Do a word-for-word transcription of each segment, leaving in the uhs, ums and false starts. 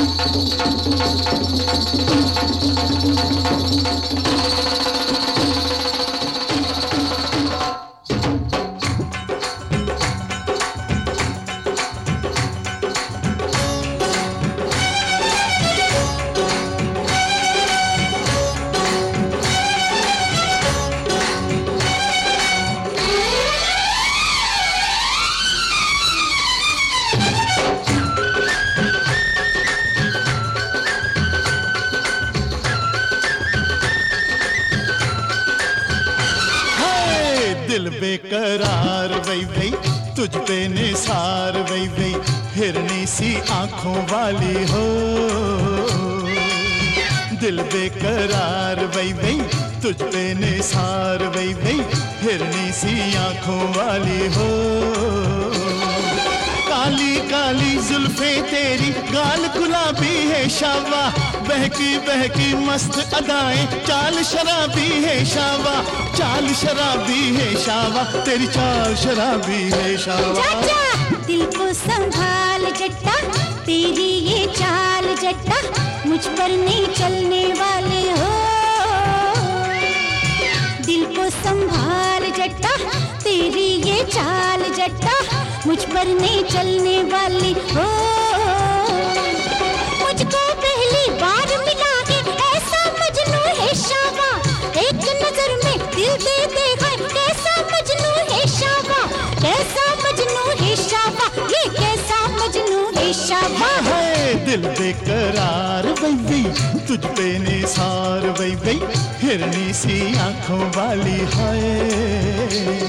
दिल बेकरार वही वही तुझ पे निसार वही वही हिरनी सी आंखों वाली हो। दिल बेकरार वही वही तुझ पे निसार वही वही हिरनी सी आंखों वाली हो। काली काली जुल्फे तेरी गाल गुलाबी है शावा, बहकी बहकी मस्त अदाएं चाल शराबी है शावा, चाल शराबी है शावा, तेरी चाल शराबी है शावा। चाचा दिल को संभाल जट्टा, तेरी ये चाल जट्टा मुझ पर नहीं चलने वाले हो। दिल को संभाल जट्टा, तेरी ये चाल जट्टा मुझ पर नहीं चलने वाली हो। मुझको पहली बार मिला के ऐसा मजनू है शावा, एक नजर में दिल दे दे है कैसा मजनू है शावा, कैसा मजनू है शावा, ये कैसा मजनू है शावा। है दिल बेकरार वही वही तुझ पे निसार वही वही हिरनी सी आंखों वाली है।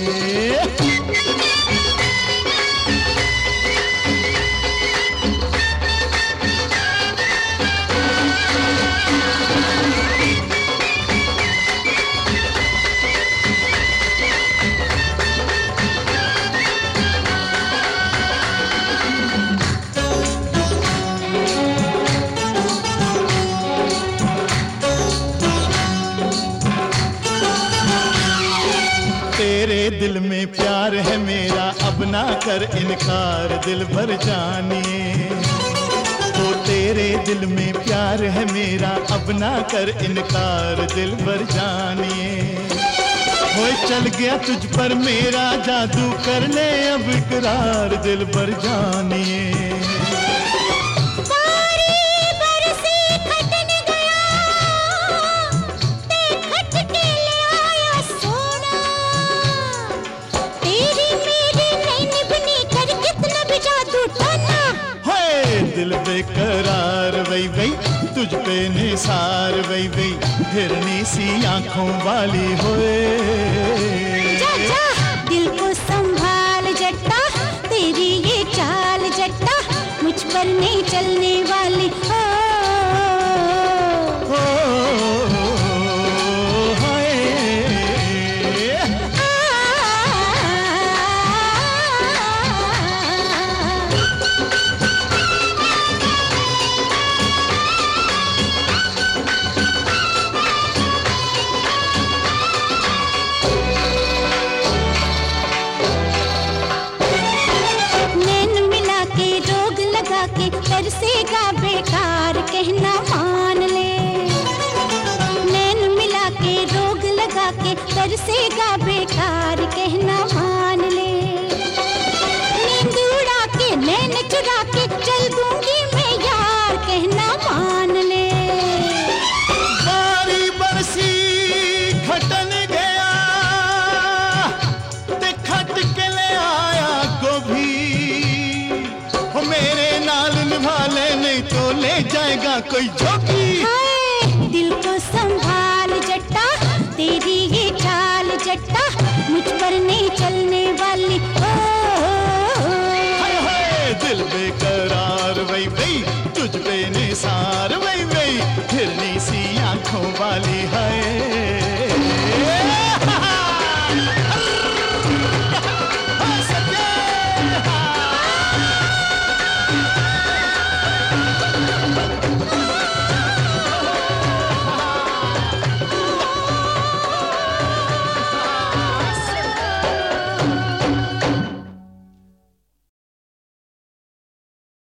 तेरे दिल में प्यार है मेरा अब ना कर इनकार दिल भर जानिए। तो तेरे दिल में प्यार है मेरा अब ना कर इनकार दिल भर जानिए। हो चल गया तुझ पर मेरा जादू कर ले अब इकरार दिल भर जानिए। दिल बेकरार वही वही तुझ पे निसार वही वही हिरनी सी आंखों वाली होए। दिल को संभाल जट्टा, तेरी ये चाल जट्टा मुझ पर नहीं चलने वाली हो। के तरसेगा बेकार कहना मान ले, नैन मिला के रोग लगा के तरसेगा बेकार कहना मान ले। नींद उड़ा के नैन चुरा के चल दूंगी मैं यार कहना मान ले। बारी बरसी खटन गया ते खट के ले आया गोभी, मेरे नाल निभा ले नहीं तो ले जाएगा कोई जोगी। दिल को संभाल जट्टा, तेरी ये चाल जट्टा मुझ पर नहीं चलने वाली हो। हाय हाय दिल बेकरार वही वही तुझ पे निसार